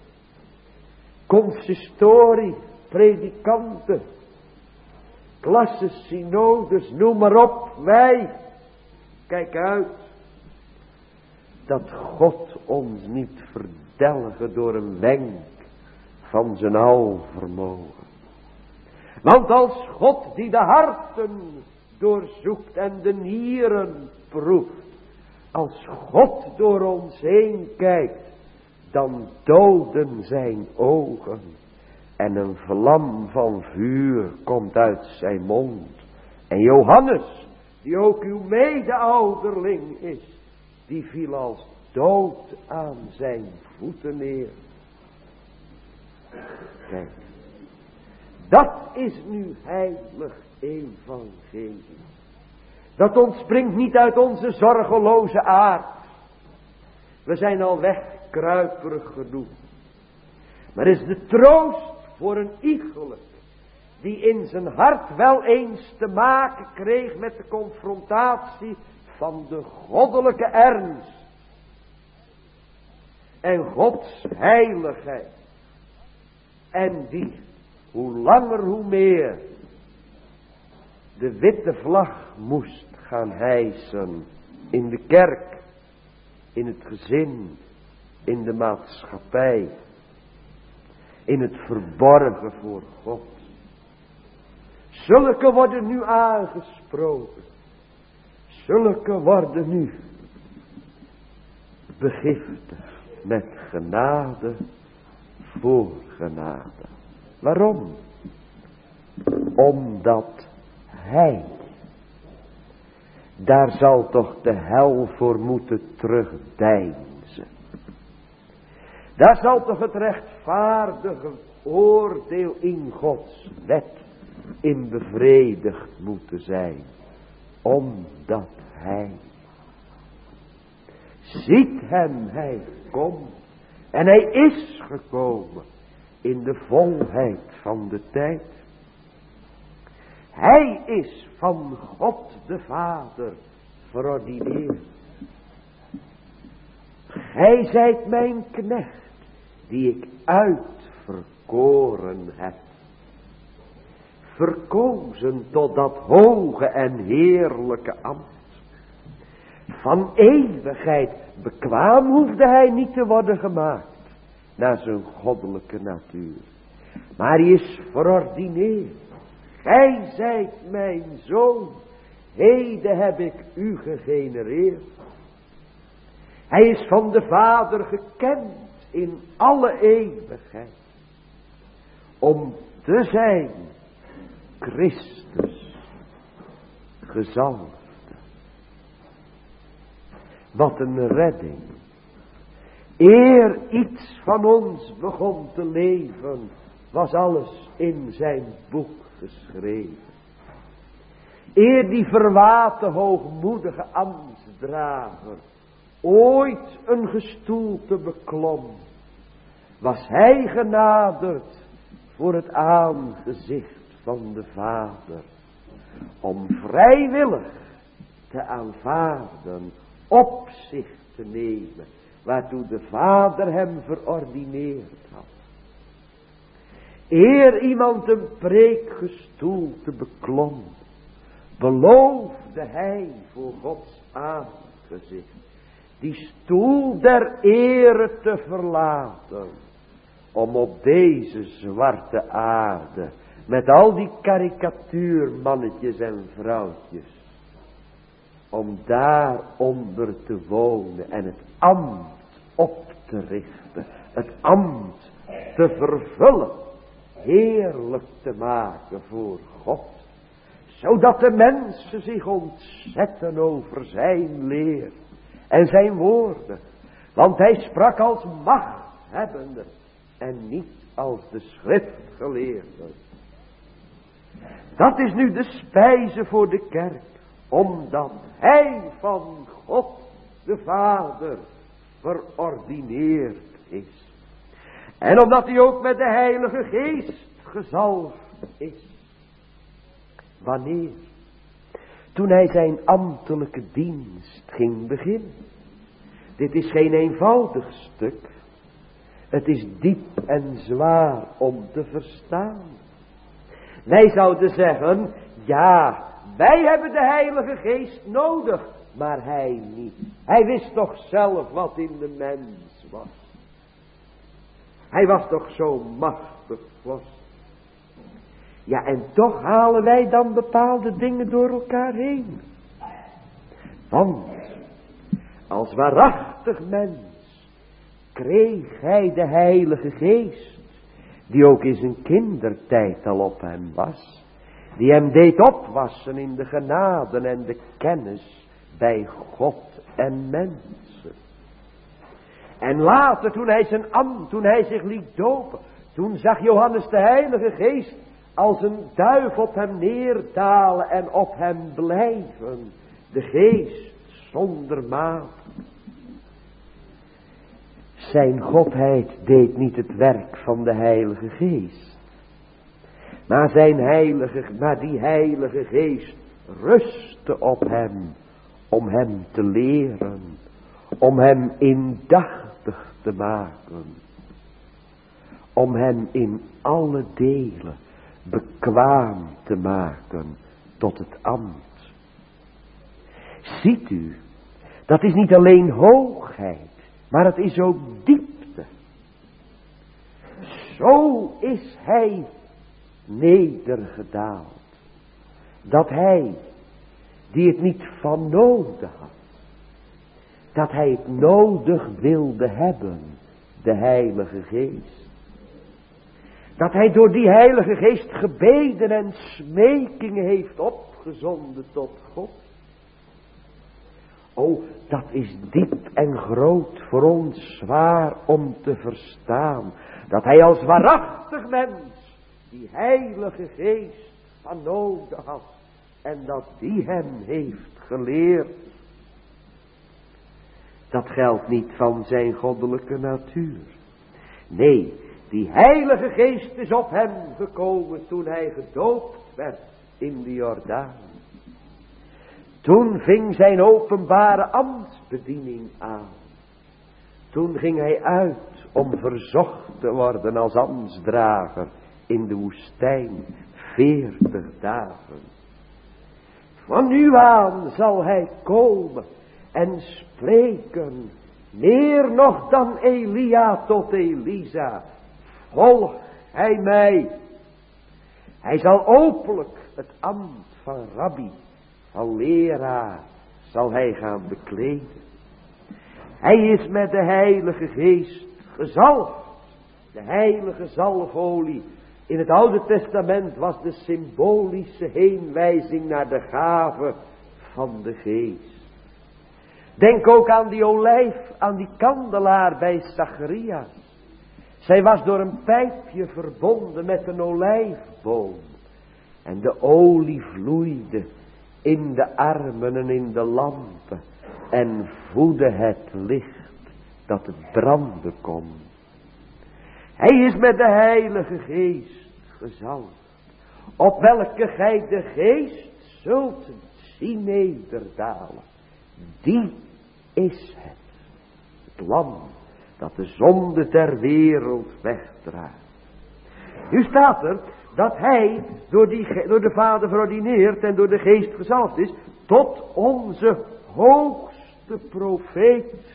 S1: Consistorie. Predikanten. Klassen, synodes, noem maar op. Wij. Kijk uit. Dat God ons niet verdelgen door een wenk van zijn alvermogen. Want als God die de harten doorzoekt en de nieren proeft. Als God door ons heen kijkt. Dan doden zijn ogen. En een vlam van vuur komt uit zijn mond. En Johannes, die ook uw mede-ouderling is. Die viel als dood aan zijn voeten neer. Kijk. Dat is nu heilig evangelie. Dat ontspringt niet uit onze zorgeloze aard. We zijn al wegkruiperig genoeg. Maar is de troost voor een iegelijk. die in zijn hart wel eens te maken kreeg met de confrontatie van de goddelijke ernst en Gods heiligheid. En die, hoe langer hoe meer, de witte vlag moest gaan hijsen in de kerk, in het gezin, in de maatschappij, in het verborgen voor God. Zulke worden nu aangesproken. Zulke worden nu begiftigd met genade voor genade. Waarom? Omdat hij, daar zal toch de hel voor moeten terugdeinzen. Daar zal toch het rechtvaardige oordeel in Gods wet in bevredigd moeten zijn. Omdat hij, ziet hem, hij komt. En hij is gekomen in de volheid van de tijd. Hij is van God de Vader verordineerd. Gij zijt mijn knecht, die ik uitverkoren heb. Verkozen tot dat hoge en heerlijke ambt. Van eeuwigheid bekwaam hoefde hij niet te worden gemaakt naar zijn goddelijke natuur. Maar hij is verordineerd. Gij zijt mijn zoon, heden heb ik u gegenereerd. Hij is van de Vader gekend in alle eeuwigheid. Om te zijn Christus gezalfde. Wat een redding. Eer iets van ons begon te leven, was alles in zijn boek geschreven. Eer die verwaten hoogmoedige ambtsdrager ooit een gestoelte beklom, was hij genaderd voor het aangezicht van de Vader, om vrijwillig te aanvaarden, op zich te nemen, waartoe de Vader hem verordineerd had. Eer iemand een preekgestoelte beklom, beloofde hij voor Gods aangezicht die stoel der ere te verlaten, om op deze zwarte aarde met al die karikatuurmannetjes en vrouwtjes, om daaronder te wonen en het ambt op te richten, het ambt te vervullen, heerlijk te maken voor God, zodat de mensen zich ontzetten over zijn leer en zijn woorden, want hij sprak als machthebbende en niet als de schriftgeleerde. Dat is nu de spijze voor de kerk, omdat hij van God de Vader verordineerd is. En omdat hij ook met de Heilige Geest gezalfd is. Wanneer? Toen hij zijn ambtelijke dienst ging beginnen. Dit is geen eenvoudig stuk. Het is diep en zwaar om te verstaan. Wij zouden zeggen, ja, wij hebben de Heilige Geest nodig, maar hij niet. Hij wist toch zelf wat in de mens was. Hij was toch zo machtig vast. Ja, en toch halen wij dan bepaalde dingen door elkaar heen. Want als waarachtig mens kreeg hij de Heilige Geest, die ook in zijn kindertijd al op hem was, die hem deed opwassen in de genade en de kennis bij God en mensen. En later, toen hij zijn ambt, toen hij zich liet dopen, toen zag Johannes de Heilige Geest als een duif op hem neerdalen en op hem blijven. De Geest zonder maat. Zijn godheid deed niet het werk van de Heilige Geest. Maar zijn heilige, maar die heilige geest rustte op hem. Om hem te leren. Om hem indachtig te maken. Om hem in alle delen bekwaam te maken tot het ambt. Ziet u, dat is niet alleen hoogheid, maar het is ook diepte. Zo is hij nedergedaald, dat hij, die het niet van nodig had, dat hij het nodig wilde hebben, de Heilige Geest. Dat hij door die Heilige Geest gebeden en smekingen heeft opgezonden tot God. O, dat is diep en groot voor ons zwaar om te verstaan. Dat hij als waarachtig mens die Heilige Geest van nodig had. En dat die hem heeft geleerd. Dat geldt niet van zijn goddelijke natuur. Nee, die Heilige Geest is op hem gekomen toen hij gedoopt werd in de Jordaan. Toen ving zijn openbare ambtsbediening aan. Toen ging hij uit om verzocht te worden als ambtsdrager in de woestijn, veertig dagen. Van nu aan zal hij komen en spreken, meer nog dan Elia tot Elisa. Volg hij mij. Hij zal openlijk het ambt van rabbi, van leraar, zal hij gaan bekleden. Hij is met de Heilige Geest gezalfd. De heilige zalfolie in het Oude Testament was de symbolische heenwijzing naar de gave van de Geest. Denk ook aan die olijf, aan die kandelaar bij Zacharias. Zij was door een pijpje verbonden met een olijfboom. En de olie vloeide in de armen en in de lampen. En voedde het licht dat het branden kon. Hij is met de Heilige Geest gezalfd. Op welke gij de Geest zult zien nederdalen. Die is het. Het lam dat de zonde ter wereld wegdraagt. Nu staat er dat hij door, die, door de Vader verordineerd en door de Geest gezalfd is tot onze hoogste profeet.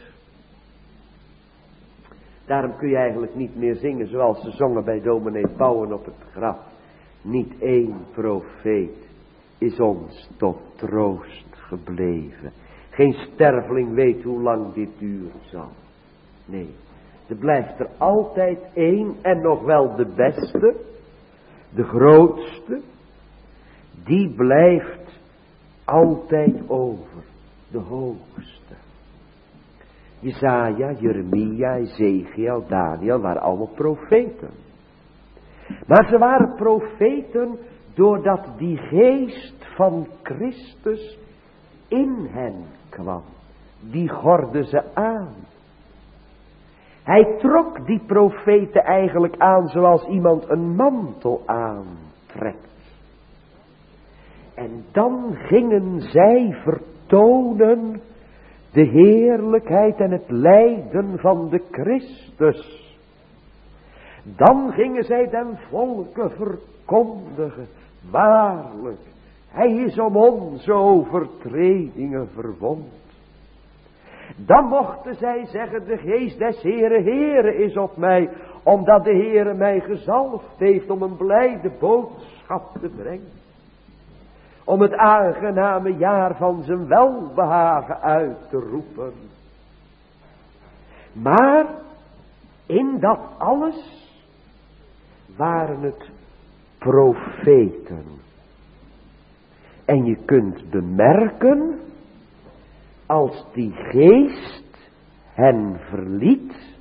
S1: Daarom kun je eigenlijk niet meer zingen zoals ze zongen bij dominee Bouwen op het graf. Niet één profeet is ons tot troost gebleven. Geen sterveling weet hoe lang dit duren zal. Nee, er blijft er altijd één en nog wel de beste, de grootste. Die blijft altijd over, de hoogste. Jesaja, Jeremia, Ezekiel, Daniel waren allemaal profeten. Maar ze waren profeten doordat die geest van Christus in hen kwam. Die gorde ze aan. Hij trok die profeten eigenlijk aan zoals iemand een mantel aantrekt. En dan gingen zij vertonen de heerlijkheid en het lijden van de Christus. Dan gingen zij den volken verkondigen. Waarlijk, hij is om onze overtredingen verwond. Dan mochten zij zeggen, de geest des Heere, Heere is op mij, omdat de Heere mij gezalfd heeft om een blijde boodschap te brengen. Om het aangename jaar van zijn welbehagen uit te roepen. Maar in dat alles waren het profeten. En je kunt bemerken, als die geest hen verliet,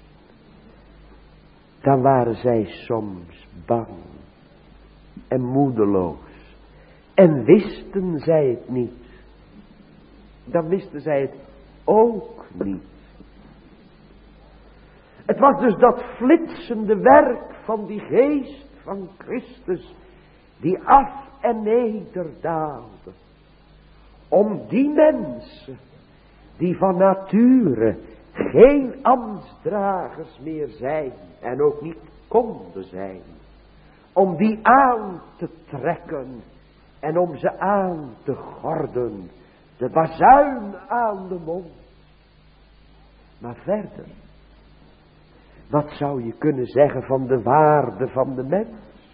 S1: dan waren zij soms bang en moedeloos. En wisten zij het niet. Dan wisten zij het ook niet. Het was dus dat flitsende werk van die geest van Christus, die af en neder daalde, om die mensen, die van nature geen ambtsdragers meer zijn, en ook niet konden zijn, om die aan te trekken, en om ze aan te gorden, de bazuin aan de mond. Maar verder, wat zou je kunnen zeggen van de waarde van de mens?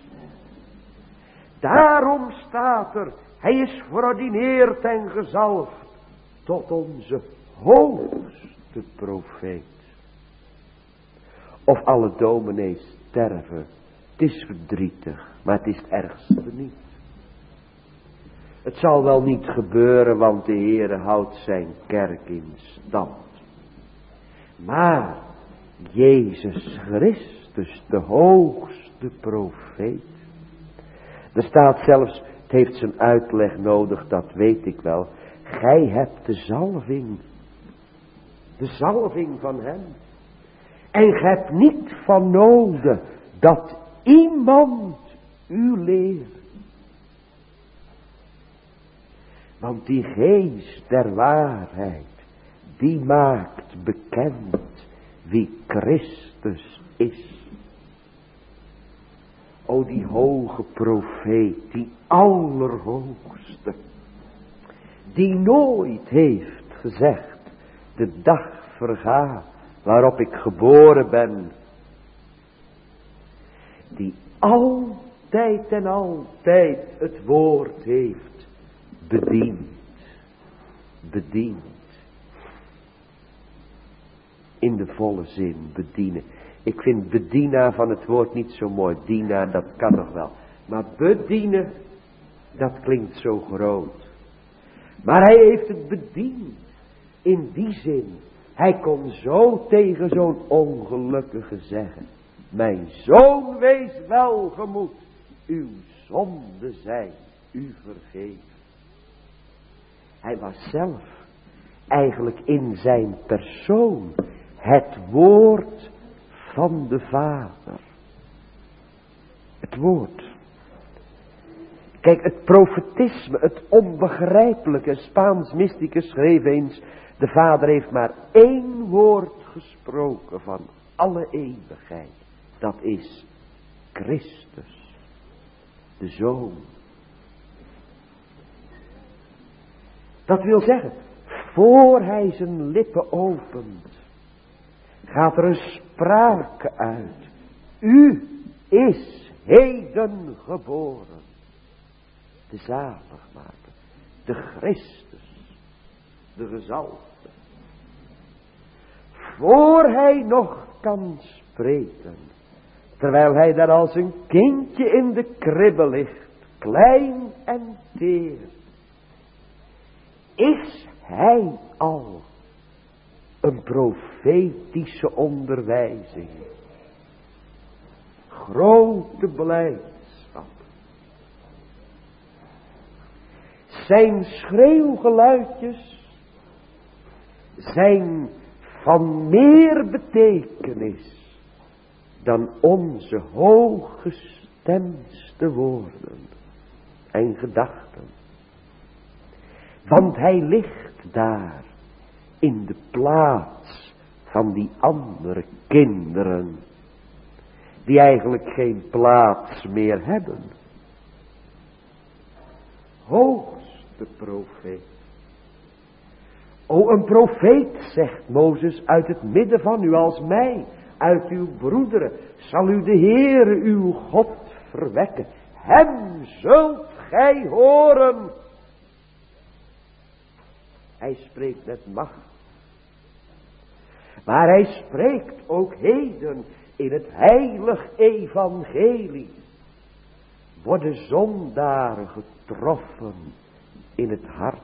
S1: Daarom staat er, hij is verordineerd en gezalfd tot onze hoogste profeet. Of alle dominees sterven, het is verdrietig, maar het is het ergste niet. Het zal wel niet gebeuren, want de Heere houdt zijn kerk in stand. Maar Jezus Christus, de hoogste profeet. Er staat zelfs, het heeft zijn uitleg nodig, dat weet ik wel. Gij hebt de zalving. De zalving van hem. En gij hebt niet van nodig dat iemand u leert. Want die geest der waarheid, die maakt bekend wie Christus is. O die hoge profeet, die allerhoogste, die nooit heeft gezegd, de dag vergaat waarop ik geboren ben. Die altijd en altijd het woord heeft bediend, bediend. In de volle zin, bedienen. Ik vind bedienaar van het woord niet zo mooi. Dienaar, dat kan nog wel. Maar bedienen, dat klinkt zo groot. Maar hij heeft het bediend. In die zin. Hij kon zo tegen zo'n ongelukkige zeggen. Mijn zoon, wees welgemoed. Uw zonden zijn u vergeven. Hij was zelf eigenlijk in zijn persoon het woord van de Vader. Het woord. Kijk, het profetisme, het onbegrijpelijke. Spaans mysticus schreef eens, de Vader heeft maar één woord gesproken van alle eeuwigheid. Dat is Christus, de Zoon. Dat wil zeggen, voor hij zijn lippen opent, gaat er een sprake uit. U is heden geboren. De zaligmaker, de Christus, de gezalfde. Voor hij nog kan spreken, terwijl hij daar als een kindje in de kribbe ligt, klein en teer, is hij al een profetische onderwijzing. Grote blijdschap. Zijn schreeuwgeluidjes zijn van meer betekenis dan onze hooggestemdste woorden en gedachten. Want hij ligt daar in de plaats van die andere kinderen, die eigenlijk geen plaats meer hebben. Hoogste profeet. O, een profeet, zegt Mozes, uit het midden van u als mij, uit uw broederen, zal u de Heere uw God verwekken. Hem zult gij horen. Hij spreekt met macht. Maar hij spreekt ook heden in het heilig evangelie. Worden zondaren getroffen in het hart.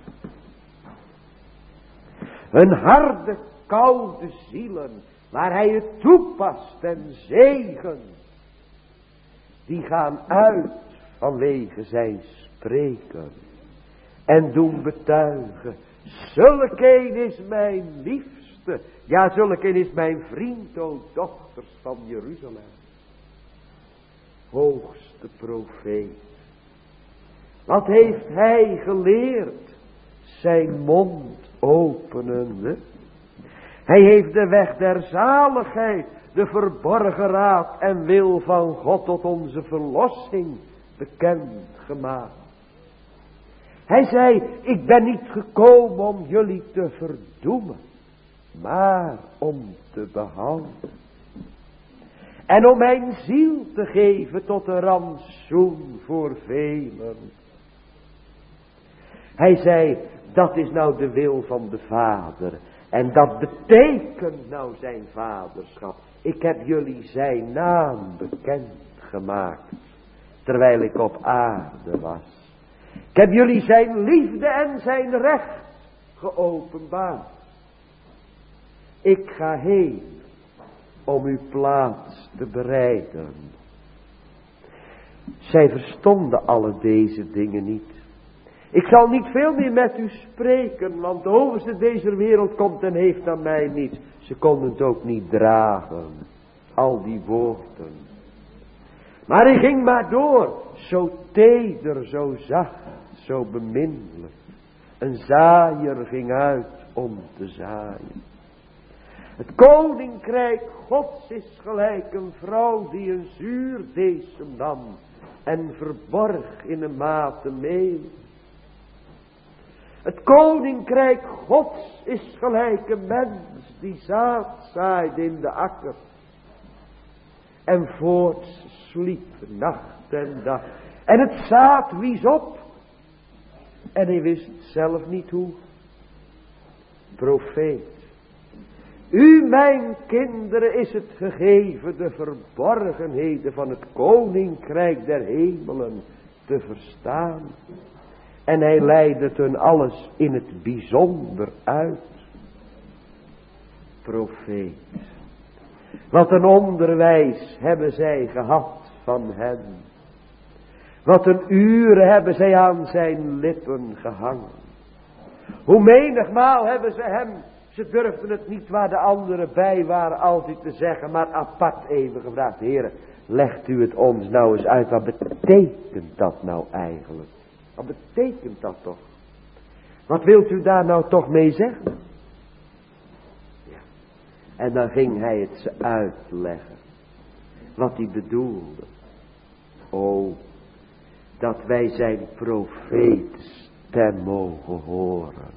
S1: Hun harde, koude zielen, waar hij het toepast en zegen, die gaan uit vanwege zijn spreken en doen betuigen, zulkeen is mijn liefste, ja zulkeen is mijn vriend, o dochters van Jeruzalem. hoogste profeet. Wat heeft hij geleerd? Zijn mond openende. Hij heeft de weg der zaligheid, de verborgen raad en wil van God tot onze verlossing bekend gemaakt. Hij zei, ik ben niet gekomen om jullie te verdoemen, maar om te behouden. En om mijn ziel te geven tot een rantsoen voor velen. Hij zei, dat is nou de wil van de Vader. En dat betekent nou zijn vaderschap. Ik heb jullie zijn naam bekend gemaakt, terwijl ik op aarde was. Ik heb jullie zijn liefde en zijn recht geopenbaard. Ik ga heen om uw plaats te bereiden. Zij verstonden alle deze dingen niet. Ik zal niet veel meer met u spreken, want de overste deze wereld komt en heeft aan mij niet. Ze konden het ook niet dragen, al die woorden. Maar hij ging maar door, zo teder, zo zacht, zo beminnelijk. Een zaaier ging uit om te zaaien. Het koninkrijk Gods is gelijk een vrouw die een zuurdesem nam en verborg in een mate meel. Het koninkrijk Gods is gelijk een mens die zaad zaait in de akker. En voorts sliep nacht en dag. En het zaad wies op. En hij wist zelf niet hoe. Profeet. U mijn kinderen is het gegeven de verborgenheden van het koninkrijk der hemelen te verstaan. En hij leidde hun alles in het bijzonder uit. Profeet. Wat een onderwijs hebben zij gehad van hem. Wat een uren hebben zij aan zijn lippen gehangen. Hoe menigmaal hebben ze hem, ze durfden het niet waar de anderen bij waren altijd te zeggen, maar apart even gevraagd. Heere, legt u het ons nou eens uit, wat betekent dat nou eigenlijk? Wat betekent dat toch? Wat wilt u daar nou toch mee zeggen? Ja. En dan ging hij het ze uitleggen. Wat hij bedoelde. O, dat wij zijn profeetstem mogen horen.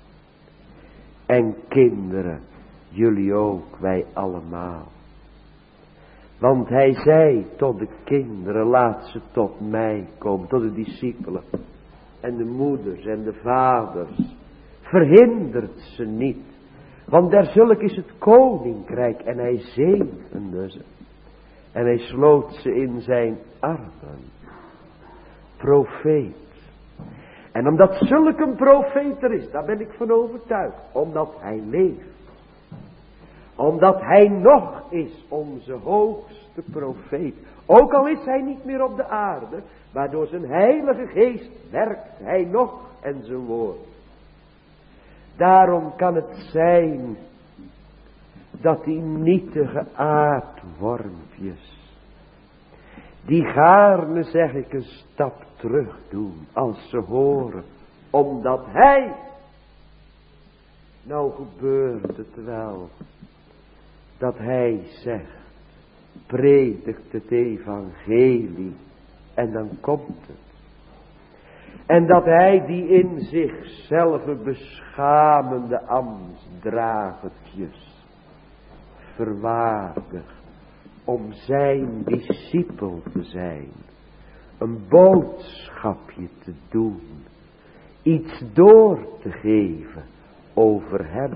S1: En kinderen, jullie ook, wij allemaal. Want hij zei tot de kinderen, laat ze tot mij komen, tot de discipelen. En de moeders en de vaders. Verhindert ze niet. Want dergelijk is het koninkrijk. En hij zegende ze. En hij sloot ze in zijn armen. Profeet. En omdat zulk een profeet er is, daar ben ik van overtuigd. Omdat hij leeft. Omdat hij nog is onze hoogste profeet. Ook al is hij niet meer op de aarde. Maar door zijn heilige geest werkt hij nog en zijn woord. Daarom kan het zijn dat die nietige aardwormpjes, die gaarne, zeg ik, een stap terug doen als ze horen. Omdat hij, nou gebeurt het wel, dat hij zegt, predikt het evangelie en dan komt het. En dat hij die in zichzelf beschamende ambtsdragertjes verwaardigt om zijn discipel te zijn. Een boodschapje te doen. Iets door te geven over hem.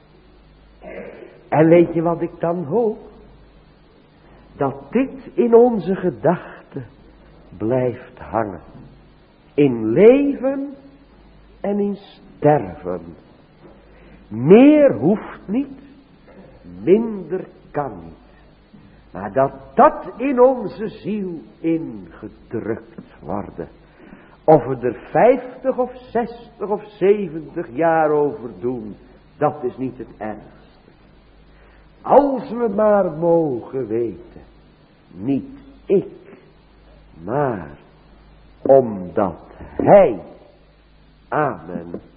S1: En weet je wat ik dan hoop? Dat dit in onze gedachten blijft hangen. In leven en in sterven. Meer hoeft niet, minder kan niet. Maar dat dat in onze ziel ingedrukt worden. Of we er vijftig of zestig of zeventig jaar over doen, dat is niet het ergste. Als we maar mogen weten, niet ik maar omdat hij, amen,